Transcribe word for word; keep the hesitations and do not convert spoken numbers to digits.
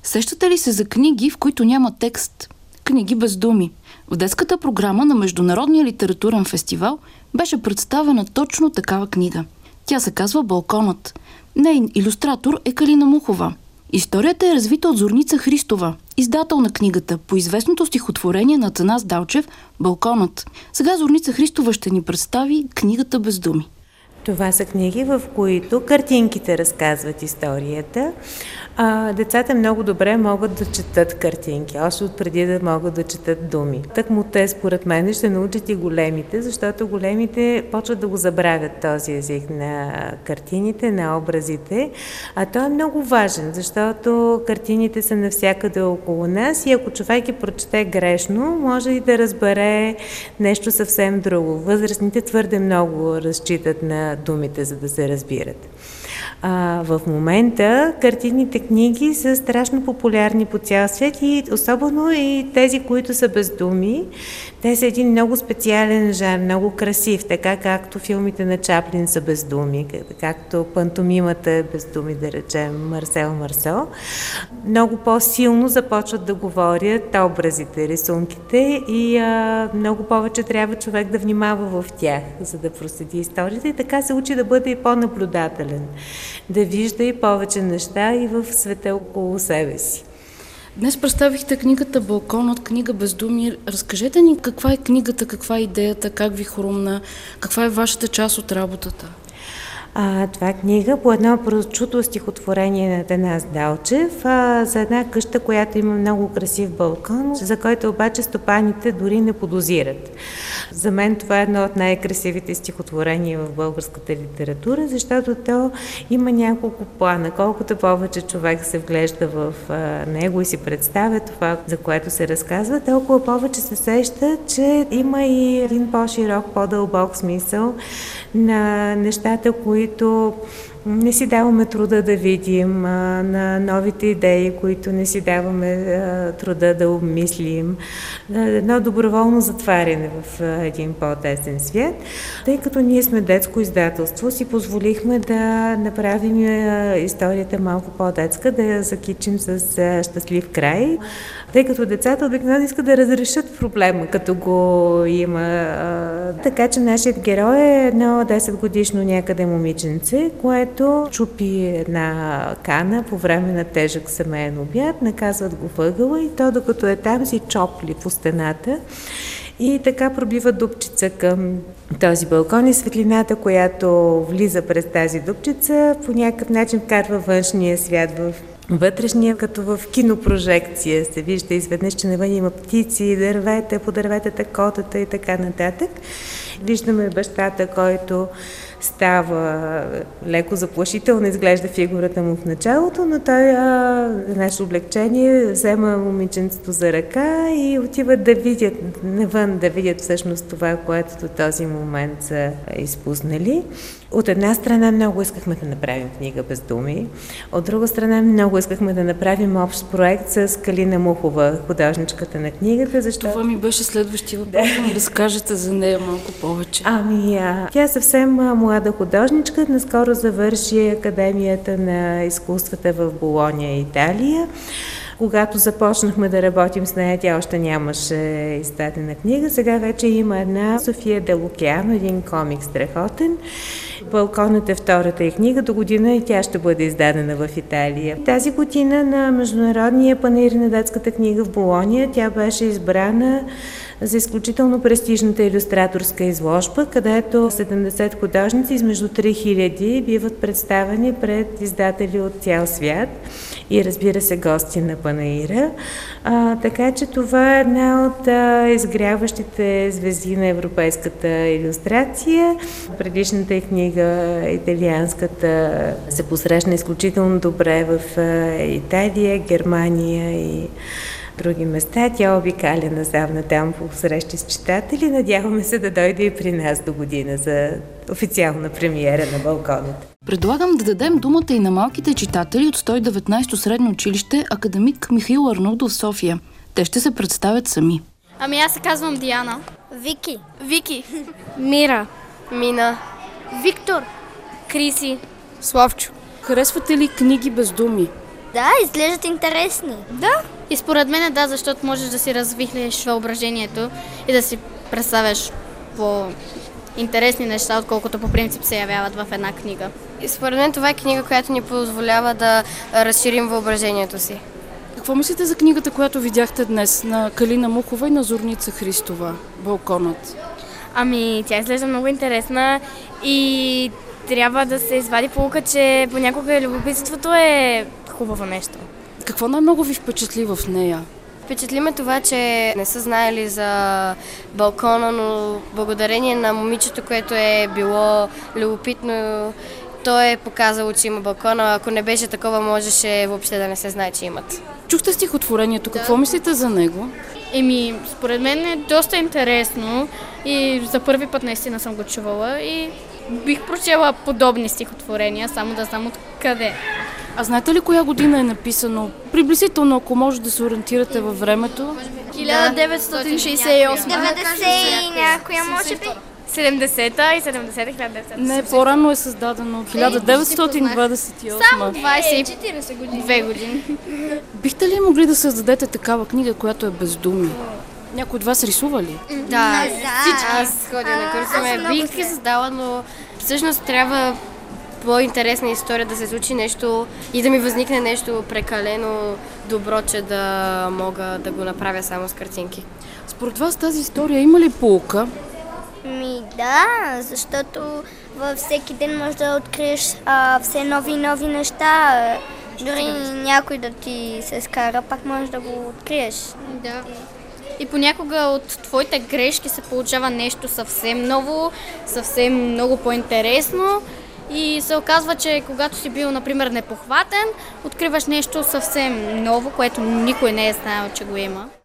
Сещате ли се за книги, в които няма текст? Книги без думи. В детската програма на Международния литературен фестивал беше представена точно такава книга. Тя се казва "Балконът". Нейн илюстратор е Калина Мухова. Историята е развита от Зорница Христова, издател на книгата, по известното стихотворение на Атанас Далчев "Балконът". Сега Зорница Христова ще ни представи книгата без думи. Това са книги, в които картинките разказват историята. А, децата много добре могат да четат картинки, още от преди да могат да четат думи. Тъкмо те, според мен, ще научат и големите, защото големите почват да го забравят този език на картините, на образите. А той е много важен, защото картините са навсякъде около нас и ако човек ги прочете грешно, може и да разбере нещо съвсем друго. Възрастните твърде много разчитат на думите, за да се разбират. А, в момента картинните книги са страшно популярни по цял свят и особено и тези, които са без думи. Те са един много специален жанр, много красив, така както филмите на Чаплин са без думи, както пантомимата е без думи, да речем Марсел Марсо. Много по-силно започват да говорят образите, рисунките и а, много повече трябва човек да внимава в тях, за да проследи историята и така се учи да бъде и по-наблюдателен, да вижда и повече неща и в света около себе си. Днес представихте книгата "Балконът", книга без думи. Разкажете ни каква е книгата, каква е идеята, как ви хрумна, каква е вашата част от работата? А, това е книга по едно прочуто стихотворение на Атанас Далчев а, за една къща, която има много красив балкон, за който обаче стопаните дори не подозират. За мен това е едно от най-красивите стихотворения в българската литература, защото то има няколко плана. Колкото повече човек се вглежда в а, него и си представя това, за което се разказва, толкова повече се сеща, че има и един по-широк, по-дълбок смисъл на нещата, които не си даваме труда да видим, а, на новите идеи, които не си даваме а, труда да обмислим. Едно доброволно затваряне в а, един по-тесен свят. Тъй като ние сме детско издателство, си позволихме да направим а, историята малко по-детска, да я закичим с а, щастлив край. Тъй като децата обикновено искат да разрешат проблема, като го има. А, така че нашият герой е едно десетгодишно някъде момиченце, което чупи една кана по време на тежък семейен обяд, наказват го въгъла и то, докато е там, си чопли по стената и така пробива дупчица към този балкон и светлината, която влиза през тази дупчица, по някакъв начин вкарва външния свят в вътрешния, като в кинопрожекция се вижда изведнъж, че навън има птици, дървета, по дърветата котата и така нататък. Виждаме бащата, който става леко заплашително, изглежда фигурата му в началото, но той, а, за наше облегчение, взема момиченцето за ръка и отиват да видят навън, да видят всъщност това, което до този момент са изпуснали. От една страна много искахме да направим книга без думи, от друга страна много искахме да направим общ проект с Калина Мухова, художничката на книгата, защото... Това ми беше следващия въпрос, да ми разкажете за нея малко повече. Ами, а, тя е съвсем млада художничка, наскоро завърши Академията на изкуствата в Болония, Италия. Когато започнахме да работим с нея, тя още нямаше издадена книга. Сега вече има една София Делокеано, един комик страхотен. "Балконът" е втората й книга. До година и тя ще бъде издадена в Италия. Тази година на Международния панаир на детската книга в Болония тя беше избрана за изключително престижната илюстраторска изложба, където седемдесет художници измежду три хиляди биват представени пред издатели от цял свят и, разбира се, гости на панаира. А, така че това е една от а, изгряващите звезди на европейската илюстрация. Предишната й книга, италианската, се посрещна изключително добре в а, Италия, Германия и други места. Тя обикаля насам там по срещи с читатели. Надяваме се да дойде и при нас до година за официална премиера на "Балконът". Предлагам да дадем думата и на малките читатели от сто и деветнадесето средно училище "Академик Михаил Арнаудов" в София. Те ще се представят сами. Ами аз се казвам Диана. Вики. Вики. Мира. Мина. Виктор. Криси. Славчо. Харесвате ли книги без думи? Да, изглеждат интересни. Да. И според мен да, защото можеш да си развихлиш въображението и да си представяш по-интересни неща, отколкото по принцип се явяват в една книга. И според мен това е книга, която ни позволява да разширим въображението си. Какво мислите за книгата, която видяхте днес на Калина Мухова и на Зорница Христова, "Балконът"? Ами, тя изглежда много интересна и трябва да се извади поука, че понякога любопитството е хубаво нещо. Какво най-много ви впечатли в нея? Впечатли ме това, че не са знаели за балкона, но благодарение на момичето, което е било любопитно, то е показало, че има балкона. Ако не беше такова, можеше въобще да не се знае, че имат. Чухте стихотворението, какво мислите за него? Еми, според мен е доста интересно и за първи път наистина съм го чувала и бих прочела подобни стихотворения, само да знам откъде. А знаете ли коя година е написано? Приблизително, ако може да се ориентирате във времето. хиляда деветстотин шейсет и осма. деветдесет и някоя, може би. седемдесета и седемдесета, хиляда деветстотин. Не, по-рано е създадено. хиляда деветстотин двадесет и осма. двадесет и две години. Бихте ли могли да създадете такава книга, която е бездумие? Някой от вас рисува ли? Да, всички. Аз ходя на аз курсове. много Бих ги създала, но всъщност трябва по-интересна история да се случи нещо и да ми възникне нещо прекалено добро, че да мога да го направя само с картинки. Според вас тази история има ли поука? Ми да, защото във всеки ден можеш да откриеш а, все нови и нови неща. Дори някой да ти се скара, пак можеш да го откриеш. Да. И понякога от твоите грешки се получава нещо съвсем ново, съвсем много по-интересно. И се оказва, че когато си бил, например, непохватен, откриваш нещо съвсем ново, което никой не е знаел, че го има.